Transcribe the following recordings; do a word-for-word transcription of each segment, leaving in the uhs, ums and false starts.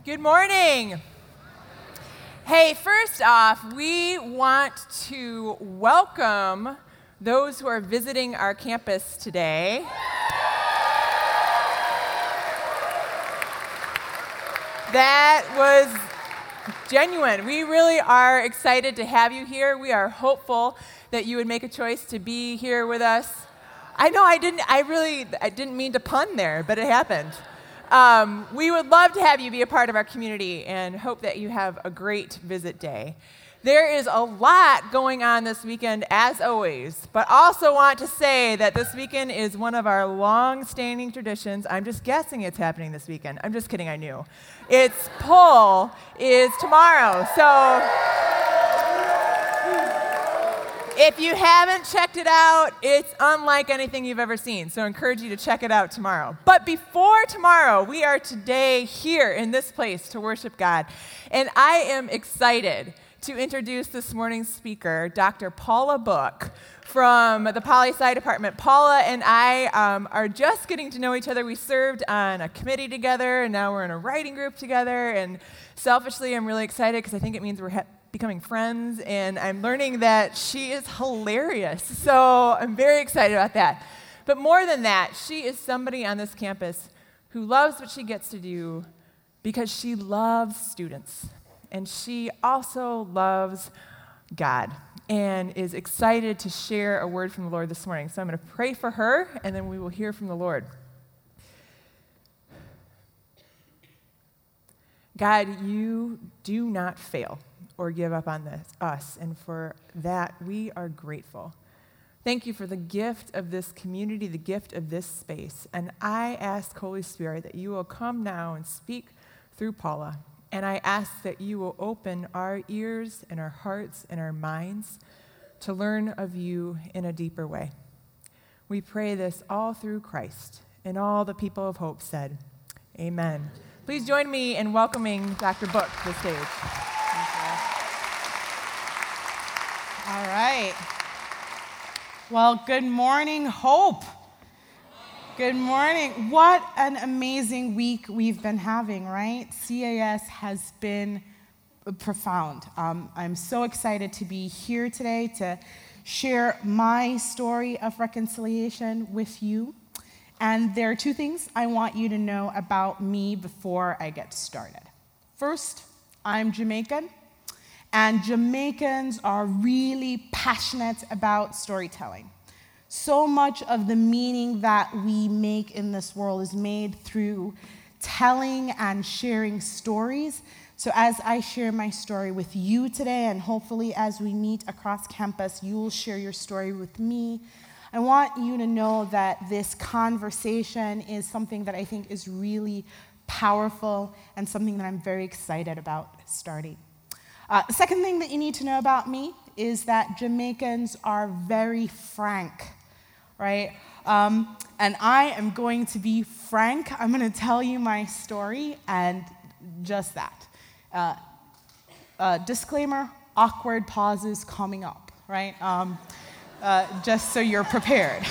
Good morning. Hey, first off, we want to welcome those who are visiting our campus today. That was genuine. We really are excited to have you here. We are hopeful that you would make a choice to be here with us. I know I didn't, I really, I didn't mean to pun there, but it happened. Um, we would love to have you be a part of our community and hope that you have a great visit day. There is a lot going on this weekend, as always, but also want to say that this weekend is one of our long-standing traditions. I'm just guessing it's happening this weekend. I'm just kidding, I knew. It's Pull is tomorrow, so if you haven't checked it out, it's unlike anything you've ever seen, so I encourage you to check it out tomorrow. But before tomorrow, we are today here in this place to worship God, and I am excited to introduce this morning's speaker, Doctor Paula Book from the Poli-Sci Department. Paula and I um, are just getting to know each other. We served on a committee together, and now we're in a writing group together, and selfishly, I'm really excited because I think it means we're ha- becoming friends, and I'm learning that she is hilarious, so I'm very excited about that. But more than that, she is somebody on this campus who loves what she gets to do because she loves students, and she also loves God and is excited to share a word from the Lord this morning. So I'm going to pray for her, and then we will hear from the Lord. God, you do not fail or give up on this, us, and for that we are grateful. Thank you for the gift of this community, the gift of this space, and I ask, Holy Spirit, that you will come now and speak through Paula, and I ask that you will open our ears and our hearts and our minds to learn of you in a deeper way. We pray this all through Christ, and all the people of hope said, amen. Please join me in welcoming Doctor Book to the stage. All right. Well, good morning, Hope. Good morning. What an amazing week we've been having, right? C A S has been profound. Um, I'm so excited to be here today to share my story of reconciliation with you. And there are two things I want you to know about me before I get started. First, I'm Jamaican. And Jamaicans are really passionate about storytelling. So much of the meaning that we make in this world is made through telling and sharing stories. So as I share my story with you today, and hopefully as we meet across campus, you will share your story with me. I want you to know that this conversation is something that I think is really powerful and something that I'm very excited about starting. Uh, the second thing that you need to know about me is that Jamaicans are very frank, right? Um, and I am going to be frank. I'm going to tell you my story and just that. Uh, uh, disclaimer, awkward pauses coming up, right? Um, uh, just so you're prepared.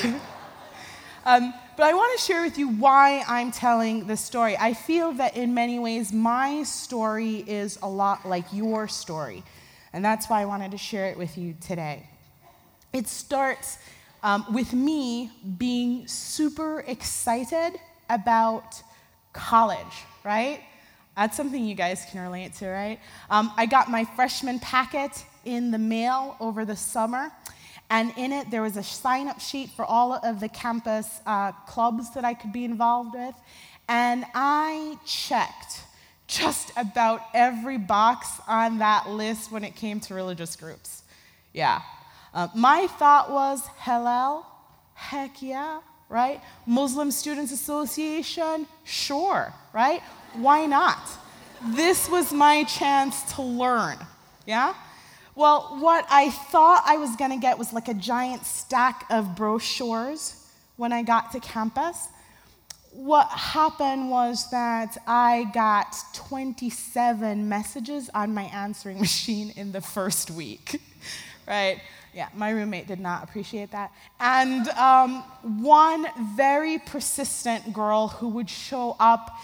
um, But I want to share with you why I'm telling this story. I feel that in many ways, my story is a lot like your story. And that's why I wanted to share it with you today. It starts um, with me being super excited about college, right? That's something you guys can relate to, right? Um, I got my freshman packet in the mail over the summer. And in it, there was a sign-up sheet for all of the campus uh, clubs that I could be involved with. And I checked just about every box on that list when it came to religious groups. Yeah. Uh, my thought was, Hillel? Heck yeah, right? Muslim Students Association? Sure, right? Why not? This was my chance to learn, yeah? Well, what I thought I was going to get was like a giant stack of brochures when I got to campus. What happened was that I got twenty-seven messages on my answering machine in the first week, right? Yeah, my roommate did not appreciate that. And um, one very persistent girl who would show up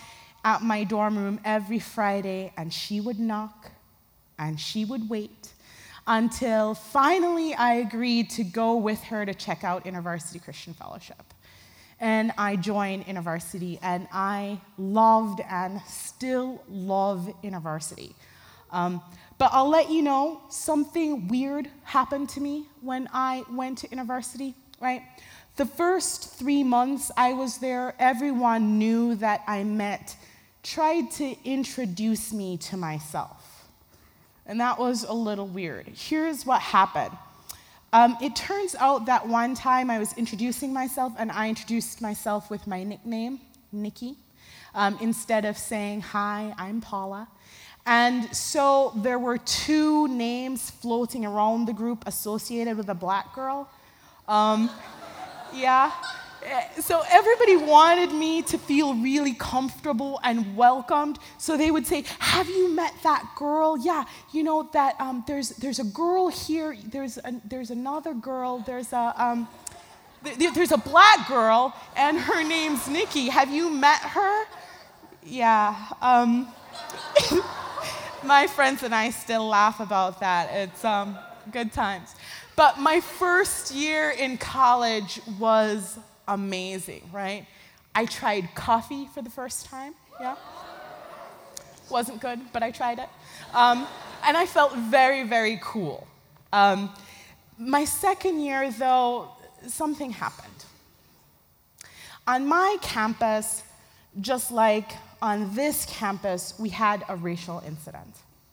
at my dorm room every Friday, and she would knock, and she would wait, until finally I agreed to go with her to check out InterVarsity Christian Fellowship. And I joined InterVarsity, and I loved and still love InterVarsity. Um, but I'll let you know, something weird happened to me when I went to InterVarsity, right? The first three months I was there, everyone knew that I met, tried to introduce me to myself. And that was a little weird. Here's what happened. Um, it turns out that one time I was introducing myself, and I introduced myself with my nickname, Nikki, um, instead of saying, "Hi, I'm Paula." And so there were two names floating around the group associated with a black girl. Um, yeah. So everybody wanted me to feel really comfortable and welcomed. So they would say, "Have you met that girl? Yeah, you know that um, there's there's a girl here. There's a, there's another girl. There's a um, th- there's a black girl, and her name's Nikki. Have you met her?" Yeah. Um, my friends and I still laugh about that. It's um, good times. But my first year in college was amazing, right? I tried coffee for the first time, yeah? Wasn't good, but I tried it. Um, and I felt very, very cool. Um, my second year, though, something happened. On my campus, just like on this campus, we had a racial incident.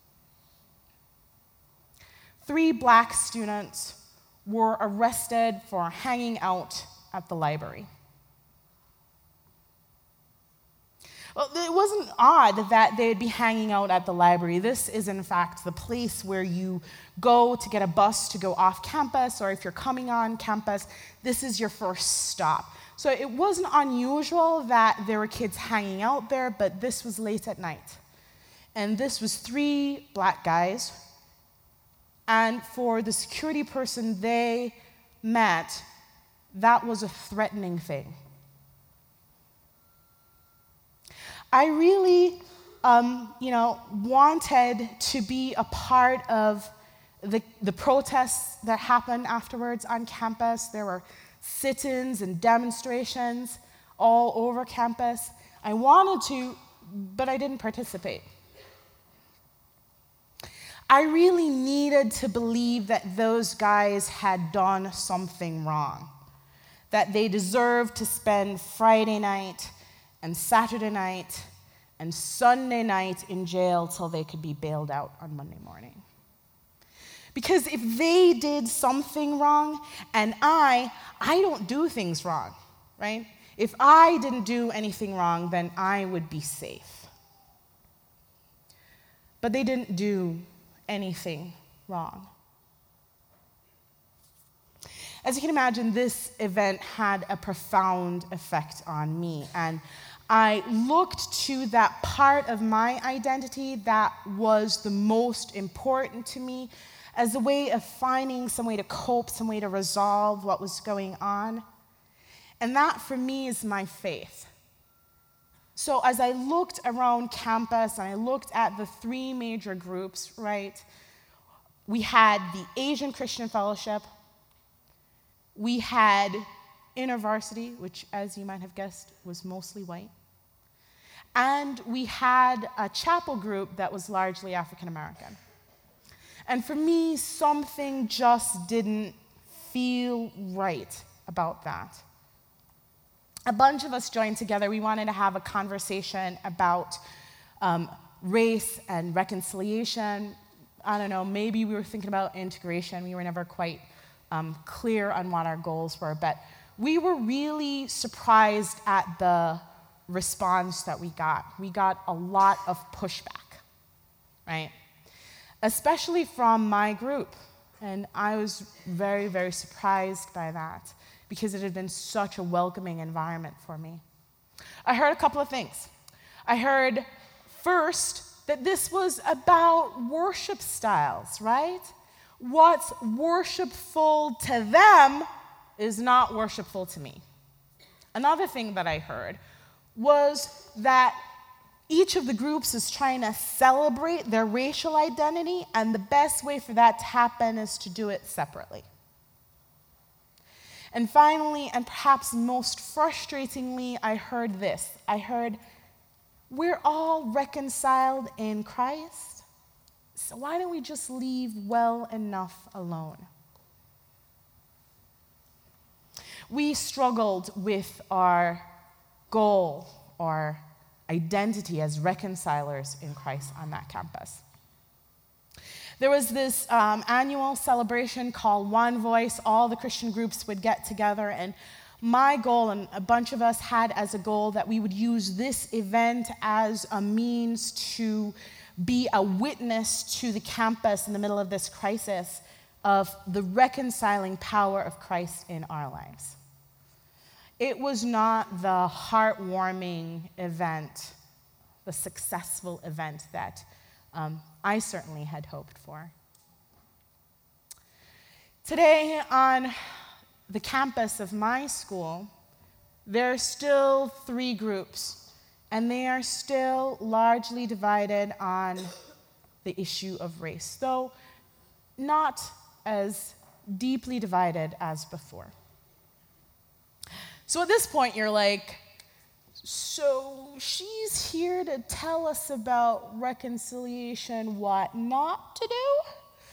Three black students were arrested for hanging out at the library. Well, it wasn't odd that they'd be hanging out at the library. This is, in fact, the place where you go to get a bus to go off campus, or if you're coming on campus, this is your first stop. So it wasn't unusual that there were kids hanging out there, but this was late at night. And this was three black guys, and for the security person they met, that was a threatening thing. I really, um, you know, wanted to be a part of the, the protests that happened afterwards on campus. There were sit-ins and demonstrations all over campus. I wanted to, but I didn't participate. I really needed to believe that those guys had done something wrong, that they deserved to spend Friday night and Saturday night and Sunday night in jail till they could be bailed out on Monday morning. Because if they did something wrong, and I, I don't do things wrong, right? If I didn't do anything wrong, then I would be safe. But they didn't do anything wrong. As you can imagine, this event had a profound effect on me, and I looked to that part of my identity that was the most important to me as a way of finding some way to cope, some way to resolve what was going on. And that, for me, is my faith. So as I looked around campus and I looked at the three major groups, right, we had the Asian Christian Fellowship, we had InterVarsity, which, as you might have guessed, was mostly white, and we had a chapel group that was largely African American. And for me, something just didn't feel right about that. A bunch of us joined together. We wanted to have a conversation about um, race and reconciliation. I don't know, maybe we were thinking about integration. We were never quite um, clear on what our goals were, but we were really surprised at the response that we got. We got a lot of pushback, right? Especially from my group. And I was very, very surprised by that, because it had been such a welcoming environment for me. I heard a couple of things. I heard, first, that this was about worship styles, right? What's worshipful to them is not worshipful to me. Another thing that I heard was that each of the groups is trying to celebrate their racial identity, and the best way for that to happen is to do it separately. And finally, and perhaps most frustratingly, I heard this. I heard, we're all reconciled in Christ, so why don't we just leave well enough alone? We struggled with our goal or identity as reconcilers in Christ on that campus. There was this um, annual celebration called One Voice. All the Christian groups would get together, and my goal, and a bunch of us had as a goal, that we would use this event as a means to be a witness to the campus in the middle of this crisis of the reconciling power of Christ in our lives. It was not the heartwarming event, the successful event that um, I certainly had hoped for. Today, on the campus of my school, there are still three groups, and they are still largely divided on the issue of race, though not as deeply divided as before. So at this point, you're like, so she's here to tell us about reconciliation, what not to do?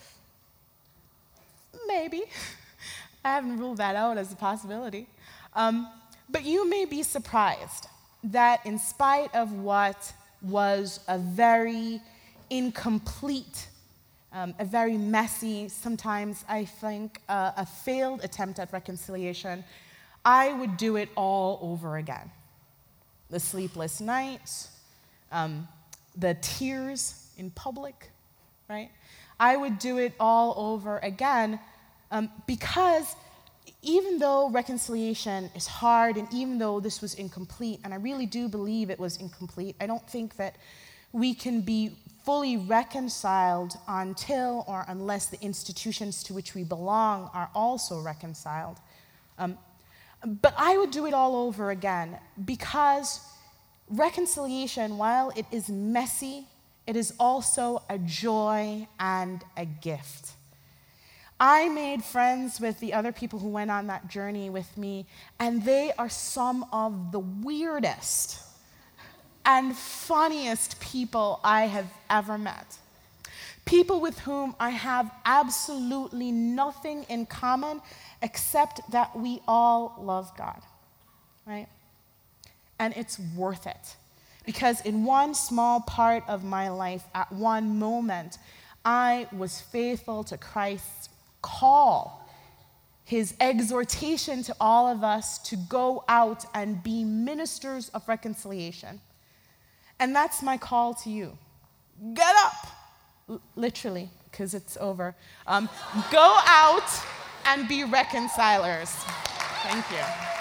Maybe. I haven't ruled that out as a possibility. Um, but you may be surprised that in spite of what was a very incomplete, um, a very messy, sometimes I think uh, a failed attempt at reconciliation, I would do it all over again. The sleepless nights, um, the tears in public, right? I would do it all over again um, because even though reconciliation is hard, and even though this was incomplete, and I really do believe it was incomplete, I don't think that we can be fully reconciled until or unless the institutions to which we belong are also reconciled. Um, But I would do it all over again because reconciliation, while it is messy, it is also a joy and a gift. I made friends with the other people who went on that journey with me, and they are some of the weirdest and funniest people I have ever met. People with whom I have absolutely nothing in common except that we all love God, right? And it's worth it. Because in one small part of my life, at one moment, I was faithful to Christ's call, his exhortation to all of us to go out and be ministers of reconciliation. And that's my call to you. Get up, L- literally, because it's over. Um, go out and be reconcilers. Thank you.